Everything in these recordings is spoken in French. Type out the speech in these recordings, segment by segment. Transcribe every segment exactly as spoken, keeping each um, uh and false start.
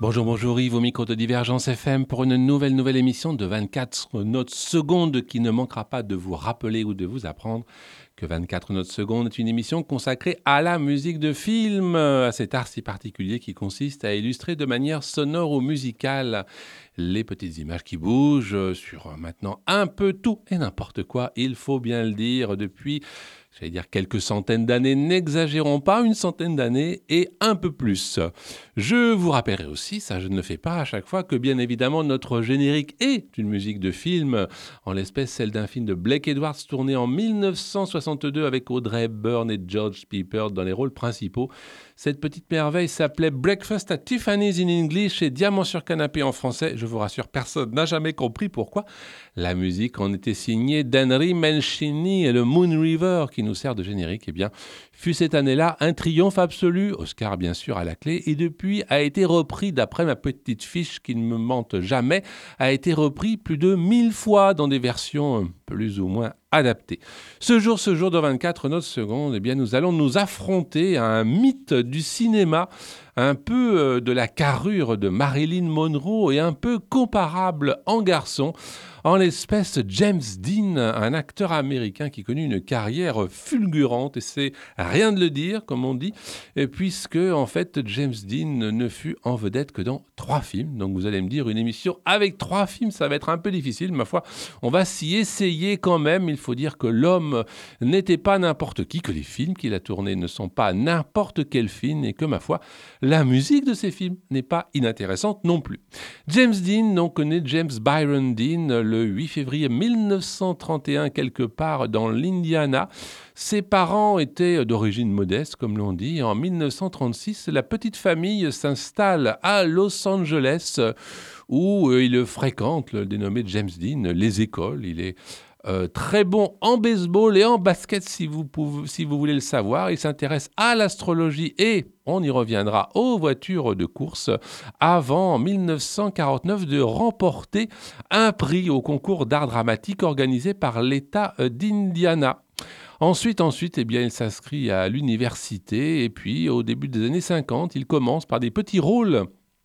Bonjour, bonjour Yves, au micro de Divergence F M pour une nouvelle, nouvelle émission de vingt-quatre notes secondes qui ne manquera pas de vous rappeler ou de vous apprendre que vingt-quatre notes secondes est une émission consacrée à la musique de film, à cet art si particulier qui consiste à illustrer de manière sonore ou musicale les petites images qui bougent sur maintenant un peu tout et n'importe quoi, il faut bien le dire, depuis... J'allais dire quelques centaines d'années, n'exagérons pas, une centaine d'années et un peu plus. Je vous rappellerai aussi, ça je ne le fais pas à chaque fois, que bien évidemment notre générique est une musique de film, en l'espèce celle d'un film de Blake Edwards tourné en mille neuf cent soixante-deux avec Audrey Hepburn et George Peppers dans les rôles principaux. Cette petite merveille s'appelait Breakfast at Tiffany's in English et Diamant sur canapé en français. Je vous rassure, personne n'a jamais compris pourquoi. La musique en était signée d'Henry Mancini et le Moon River qui nous sert de générique. Eh bien, fut cette année-là un triomphe absolu, Oscar bien sûr à la clé, et depuis a été repris, d'après ma petite fiche qui ne me mente jamais, a été repris plus de mille fois dans des versions plus ou moins adaptées. Ce jour, ce jour de vingt-quatre notes secondes, eh bien, nous allons nous affronter à un mythe du cinéma, un peu de la carrure de Marilyn Monroe et un peu comparable en garçon, en l'espèce James Dean, un acteur américain qui connut une carrière fulgurante, et c'est rien de le dire, comme on dit, puisque en fait James Dean ne fut en vedette que dans trois films. Donc vous allez me dire, une émission avec trois films, ça va être un peu difficile, ma foi. On va s'y essayer quand même. Il faut dire que l'homme n'était pas n'importe qui, que les films qu'il a tournés ne sont pas n'importe quel film, et que, ma foi, la musique de ces films n'est pas inintéressante non plus. James Dean, donc, connaît James Byron Dean le huit février mille neuf cent trente et un, quelque part dans l'Indiana. Ses parents étaient d'origine modeste, comme l'on dit. En mille neuf cent trente-six, la petite famille s'installe à Los Angeles, où il fréquente le dénommé James Dean, les écoles. Il est Euh, très bon en baseball et en basket, si vous, pouvez, si vous voulez le savoir. Il s'intéresse à l'astrologie et, on y reviendra, aux voitures de course, avant, en mille neuf cent quarante-neuf, de remporter un prix au concours d'art dramatique organisé par l'État d'Indiana. Ensuite, ensuite eh bien, il s'inscrit à l'université, et puis au début des années cinquante, il commence par des petits rôles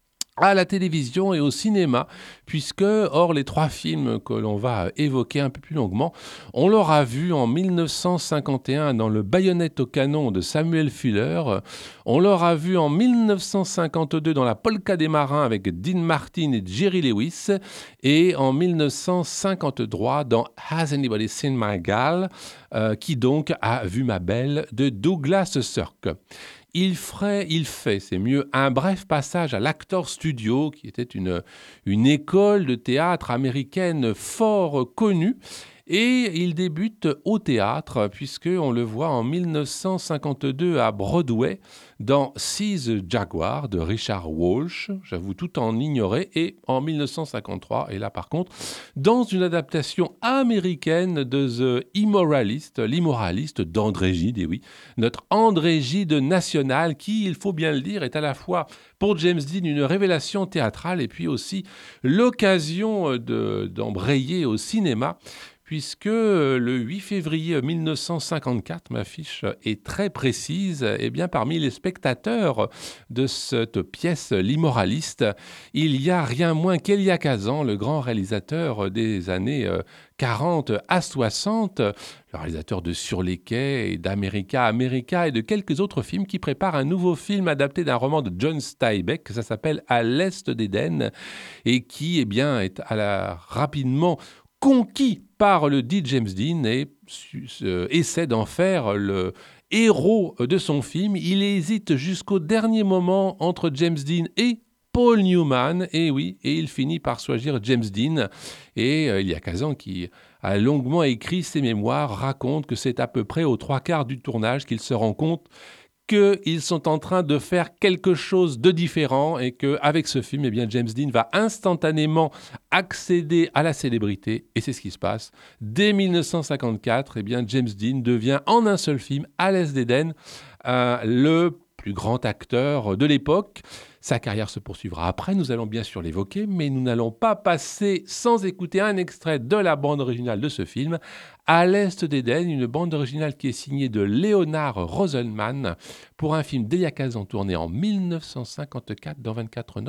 à la télévision et au cinéma, puisque, hors les trois films que l'on va évoquer un peu plus longuement, on l'aura vu en mille neuf cent cinquante et un dans Le Baïonnette au canon de Samuel Fuller, on l'aura vu en mille neuf cent cinquante-deux dans La Polka des marins avec Dean Martin et Jerry Lewis, et en mille neuf cent cinquante-trois dans Has Anybody Seen My Gal, euh, qui donc a vu ma belle de Douglas Sirk. Il, ferait, il fait, c'est mieux, un bref passage à l'Actors Studio, qui était une, une école de théâtre américaine fort connue. Et il débute au théâtre, puisqu'on le voit en mille neuf cent cinquante-deux à Broadway, dans Seize Jaguar de Richard Walsh, j'avoue tout en ignorer, et en mille neuf cent cinquante-trois, et là par contre, dans une adaptation américaine de The Immoralist, l'immoraliste d'André Gide, et oui, notre André Gide national, qui, il faut bien le dire, est à la fois pour James Dean une révélation théâtrale, et puis aussi l'occasion de, d'embrayer au cinéma, puisque le huit février mille neuf cent cinquante-quatre, ma fiche est très précise, et bien parmi les spectateurs de cette pièce L'Immoraliste, il y a rien moins qu'Elia Kazan, le grand réalisateur des années quarante à soixante, le réalisateur de Sur les quais et d'America America et de quelques autres films, qui prépare un nouveau film adapté d'un roman de John Steinbeck, ça s'appelle À l'Est d'Éden, et qui eh bien, est à la, rapidement conquis par le dit James Dean et euh, essaie d'en faire le héros de son film. Il hésite jusqu'au dernier moment entre James Dean et Paul Newman, et oui, et il finit par choisir James Dean. Et euh, il y a Kazan qui a longuement écrit ses mémoires, raconte que c'est à peu près aux trois quarts du tournage qu'il se rend compte qu'ils sont en train de faire quelque chose de différent, et qu'avec ce film, eh bien, James Dean va instantanément accéder à la célébrité, et c'est ce qui se passe. Dès mille neuf cent cinquante-quatre, eh bien, James Dean devient en un seul film, À l'Est d'Éden, euh, le plus grand acteur de l'époque. Sa carrière se poursuivra après, nous allons bien sûr l'évoquer, mais nous n'allons pas passer sans écouter un extrait de la bande originale de ce film, À l'Est d'Éden, une bande originale qui est signée de Leonard Rosenman pour un film d'Elia Kazan tourné en mille neuf cent cinquante-quatre dans vingt-quatre notes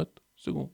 secondes.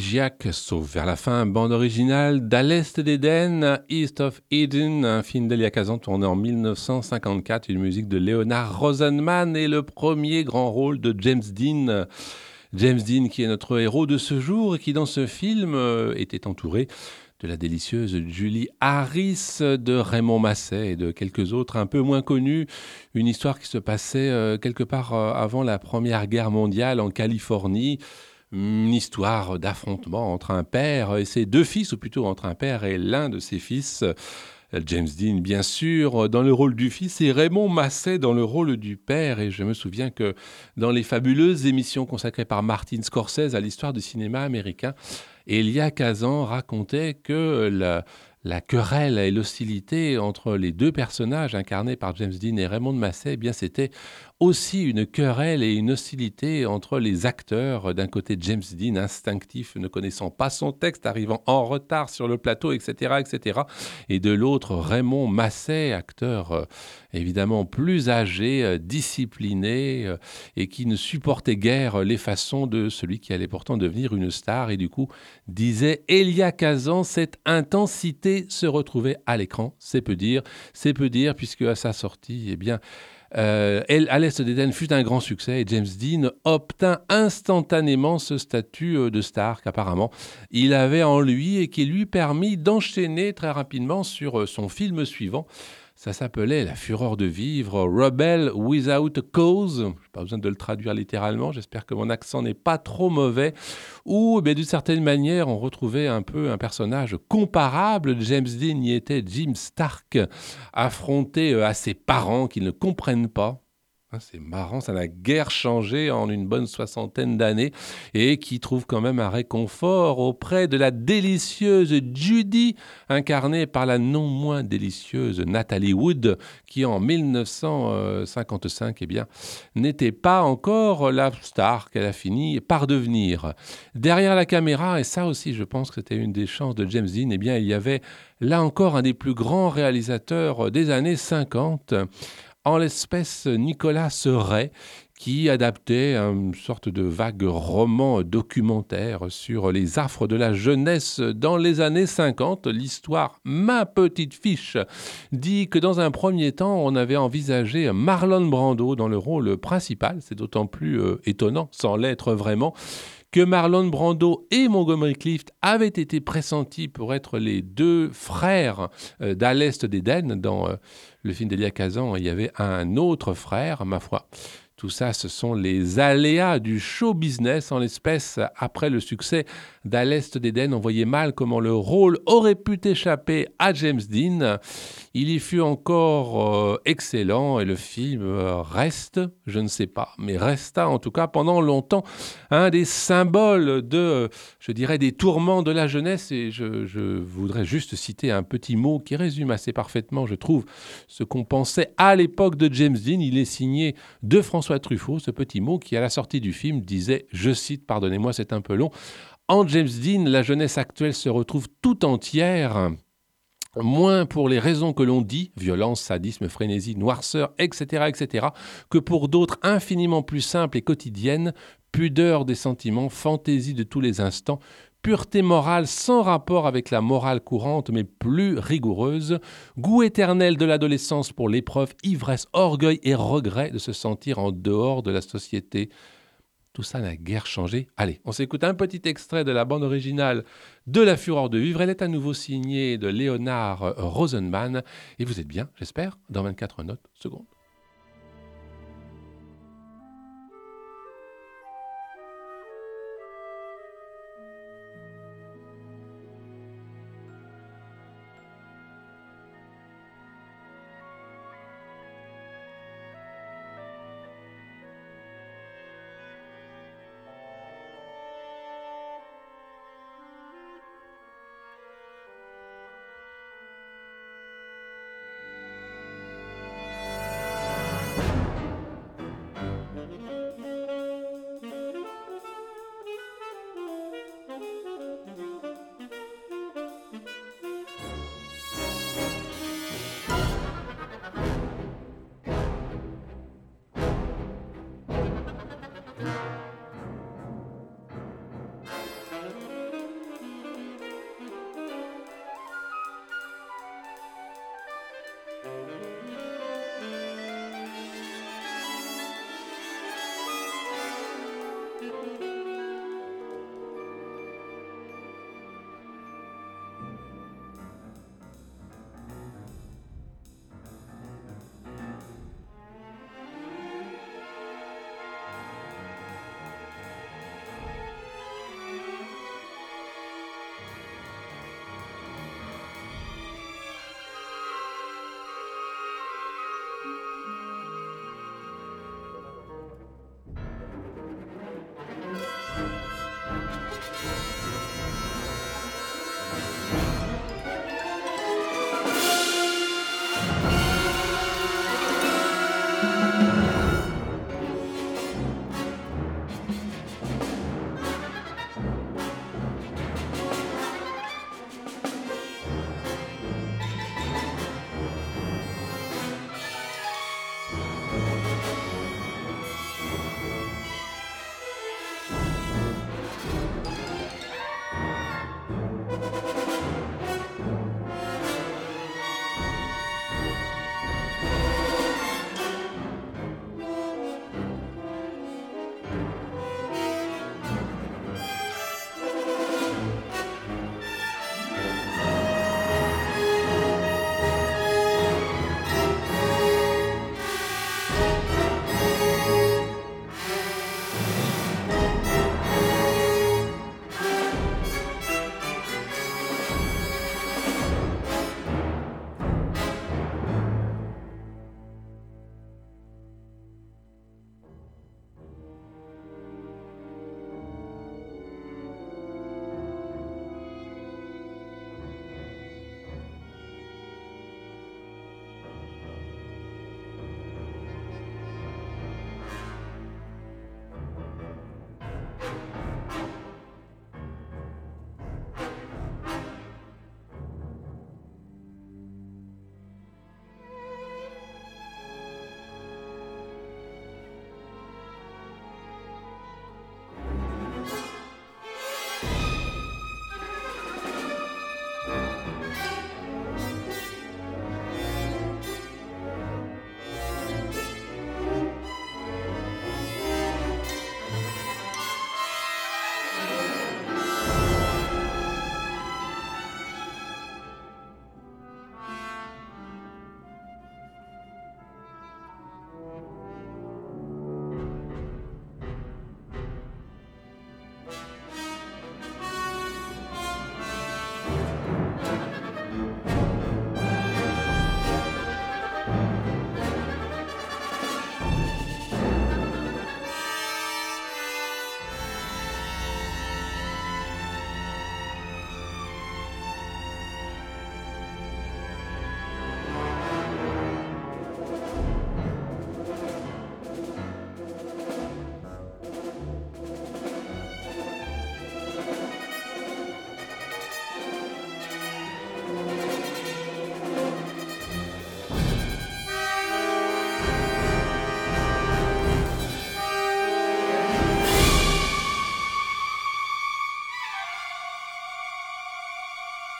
élégiaque, sauf vers la fin, bande originale d'À l'Est d'Éden, East of Eden, un film d'Elia Kazan tourné en mille neuf cent cinquante-quatre, une musique de Leonard Rosenman et le premier grand rôle de James Dean. James Dean qui est notre héros de ce jour et qui dans ce film euh, était entouré de la délicieuse Julie Harris, de Raymond Massey et de quelques autres un peu moins connus. Une histoire qui se passait euh, quelque part euh, avant la Première Guerre mondiale en Californie. Une histoire d'affrontement entre un père et ses deux fils, ou plutôt entre un père et l'un de ses fils. James Dean, bien sûr, dans le rôle du fils, et Raymond Massey dans le rôle du père. Et je me souviens que dans les fabuleuses émissions consacrées par Martin Scorsese à l'histoire du cinéma américain, Elia Kazan racontait que la, la querelle et l'hostilité entre les deux personnages incarnés par James Dean et Raymond Massey, eh bien, c'était aussi une querelle et une hostilité entre les acteurs. D'un côté, James Dean, instinctif, ne connaissant pas son texte, arrivant en retard sur le plateau, et cetera, et cetera. Et de l'autre, Raymond Massey, acteur euh, évidemment plus âgé, euh, discipliné, euh, et qui ne supportait guère les façons de celui qui allait pourtant devenir une star. Et du coup, disait Elia Kazan, cette intensité se retrouvait à l'écran. C'est peu dire, c'est peu dire, puisque à sa sortie, eh bien, Euh, Elle, à l'Est d'Éden fut un grand succès et James Dean obtint instantanément ce statut de star qu'apparemment il avait en lui et qui lui permit d'enchaîner très rapidement sur son film suivant. Ça s'appelait La fureur de vivre, Rebel Without a Cause. Je n'ai pas besoin de le traduire littéralement, j'espère que mon accent n'est pas trop mauvais. Où, eh d'une certaine manière, on retrouvait un peu un personnage comparable. James Dean y était Jim Stark, affronté à ses parents qui ne comprennent pas. C'est marrant, ça n'a guère changé en une bonne soixantaine d'années et qui trouve quand même un réconfort auprès de la délicieuse Judy, incarnée par la non moins délicieuse Natalie Wood, qui en mille neuf cent cinquante-cinq eh bien, n'était pas encore la star qu'elle a fini par devenir. Derrière la caméra, et ça aussi je pense que c'était une des chances de James Dean, eh bien, il y avait là encore un des plus grands réalisateurs des années cinquante, en l'espèce Nicolas Ray, qui adaptait une sorte de vague roman documentaire sur les affres de la jeunesse dans les années cinquante. L'histoire Ma Petite Fiche dit que dans un premier temps, on avait envisagé Marlon Brando dans le rôle principal. C'est d'autant plus euh, étonnant, sans l'être vraiment, que Marlon Brando et Montgomery Clift avaient été pressentis pour être les deux frères euh, d'À l'Est d'Éden. Dans euh, le film d'Elia Kazan, il y avait un autre frère, ma foi. Tout ça, ce sont les aléas du show business. En l'espèce, après le succès d'À l'Est d'Éden, on voyait mal comment le rôle aurait pu échapper à James Dean. Il y fut encore euh, excellent et le film euh, reste, je ne sais pas, mais resta en tout cas pendant longtemps un des symboles de, euh, je dirais, des tourments de la jeunesse. Et je, je voudrais juste citer un petit mot qui résume assez parfaitement, je trouve, ce qu'on pensait à l'époque de James Dean. Il est signé de François Truffaut, ce petit mot qui, à la sortie du film, disait, je cite, pardonnez-moi, c'est un peu long, « En James Dean, la jeunesse actuelle se retrouve tout entière, moins pour les raisons que l'on dit, violence, sadisme, frénésie, noirceur, et cetera, et cetera, que pour d'autres infiniment plus simples et quotidiennes, pudeur des sentiments, fantaisie de tous les instants, pureté morale sans rapport avec la morale courante mais plus rigoureuse, goût éternel de l'adolescence pour l'épreuve, ivresse, orgueil et regret de se sentir en dehors de la société. » Tout ça n'a guère changé. Allez, on s'écoute un petit extrait de la bande originale de La fureur de vivre. Elle est à nouveau signée de Leonard Rosenman. Et vous êtes bien, j'espère, dans vingt-quatre notes secondes.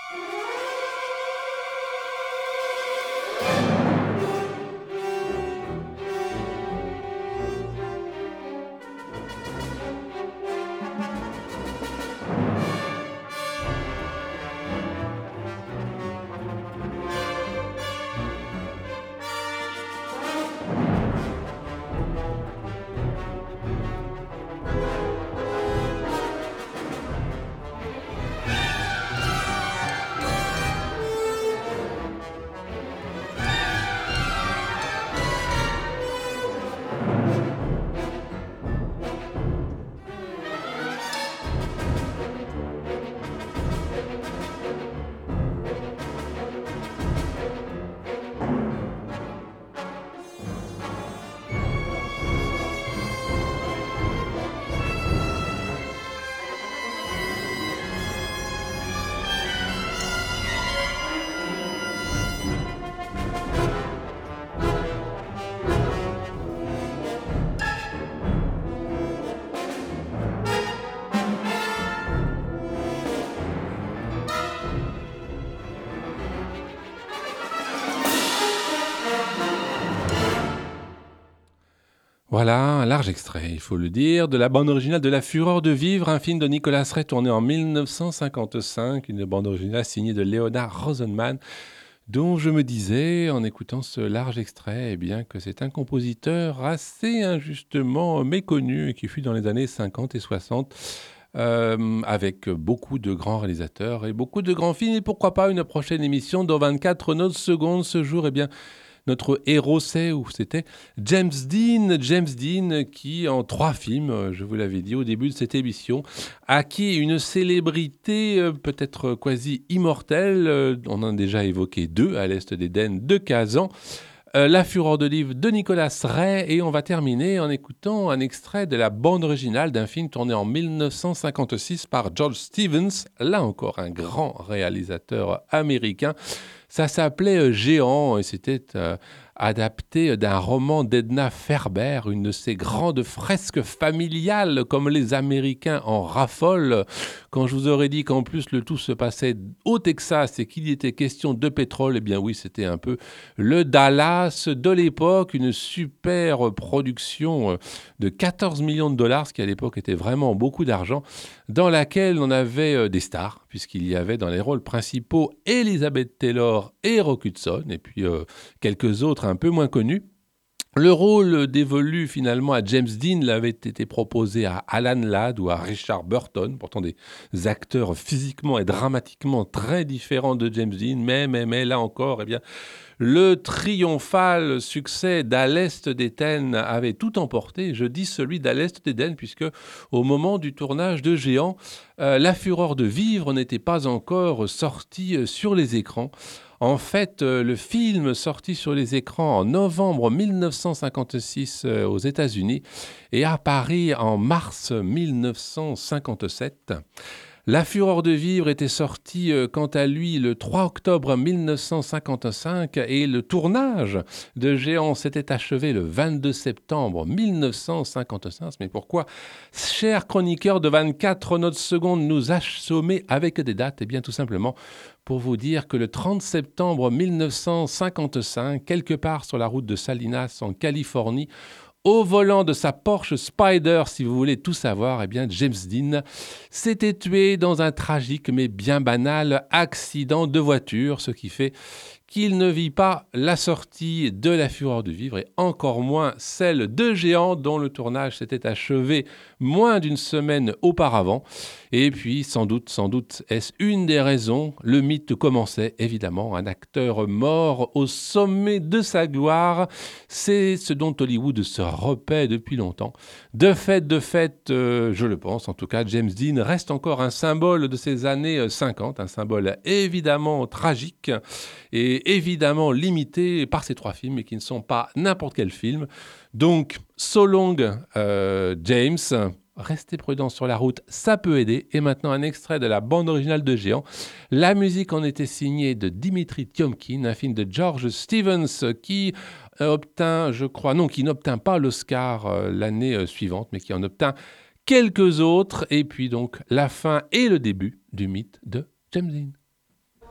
Voilà, un large extrait, il faut le dire, de la bande originale de La Fureur de vivre, un film de Nicolas Ray tourné en dix-neuf cent cinquante-cinq, une bande originale signée de Leonard Rosenman, dont je me disais, en écoutant ce large extrait, eh bien, que c'est un compositeur assez injustement méconnu et qui fut dans les années cinquante et soixante, euh, avec beaucoup de grands réalisateurs et beaucoup de grands films. Et pourquoi pas une prochaine émission dans vingt-quatre notes secondes ce jour, eh bien, notre héros, c'est où c'était James Dean, James Dean qui, en trois films, je vous l'avais dit au début de cette émission, a acquis une célébrité euh, peut-être quasi immortelle. Euh, on en a déjà évoqué deux, à l'Est d'Éden de Kazan. Euh, La Fureur de livre de Nicolas Ray, et on va terminer en écoutant un extrait de la bande originale d'un film tourné en dix-neuf cent cinquante-six par George Stevens, là encore un grand réalisateur américain. Ça s'appelait euh, Géant et c'était euh, adapté d'un roman d'Edna Ferber, une de ces grandes fresques familiales comme les Américains en raffolent. Quand je vous aurais dit qu'en plus le tout se passait au Texas et qu'il y était question de pétrole, eh bien oui, c'était un peu le Dallas de l'époque, une super production de quatorze millions de dollars, ce qui à l'époque était vraiment beaucoup d'argent, dans laquelle on avait des stars, puisqu'il y avait dans les rôles principaux Elizabeth Taylor et Rock Hudson, et puis euh, quelques autres un peu moins connus. Le rôle dévolu finalement à James Dean l'avait été proposé à Alan Ladd ou à Richard Burton, pourtant des acteurs physiquement et dramatiquement très différents de James Dean, mais, mais, mais là encore, eh bien, le triomphal succès d'À l'Est d'Éden avait tout emporté. Je dis celui d'À l'Est d'Éden puisque au moment du tournage de Géant, euh, La Fureur de vivre n'était pas encore sortie sur les écrans. En fait, euh, le film sorti sur les écrans en novembre dix-neuf cent cinquante-six euh, aux États-Unis et à Paris en mars dix-neuf cent cinquante-sept. La Fureur de vivre était sorti euh, quant à lui le trois octobre dix-neuf cent cinquante-cinq et le tournage de Géant s'était achevé le vingt-deux septembre dix-neuf cent cinquante-cinq. Mais pourquoi, chers chroniqueurs de vingt-quatre notes secondes, nous assommer avec des dates? Eh bien tout simplement pour vous dire que le trente septembre dix-neuf cent cinquante-cinq, quelque part sur la route de Salinas en Californie, au volant de sa Porsche Spyder, si vous voulez tout savoir, eh bien James Dean s'était tué dans un tragique mais bien banal accident de voiture, ce qui fait qu'il ne vit pas la sortie de La Fureur de vivre et encore moins celle de Géant dont le tournage s'était achevé moins d'une semaine auparavant. Et puis, sans doute, sans doute, est-ce une des raisons, le mythe commençait évidemment, un acteur mort au sommet de sa gloire. C'est ce dont Hollywood se repaît depuis longtemps. De fait, de fait, euh, je le pense, en tout cas, James Dean reste encore un symbole de ces années cinquante, un symbole évidemment tragique et évidemment limité par ces trois films, et qui ne sont pas n'importe quel film. Donc, so long, euh, James, restez prudents sur la route, ça peut aider. Et maintenant, un extrait de la bande originale de Géant. La musique en était signée de Dimitri Tiomkin, un film de George Stevens qui obtint, je crois, non, qui n'obtint pas l'Oscar euh, l'année euh, suivante, mais qui en obtint quelques autres. Et puis donc, la fin et le début du mythe de James Dean.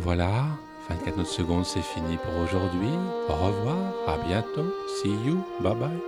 voilà, vingt-quatre notes secondes, c'est fini pour aujourd'hui. Au revoir, à bientôt. See you, bye bye.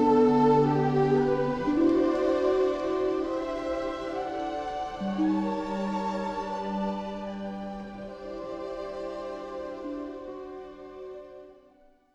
Música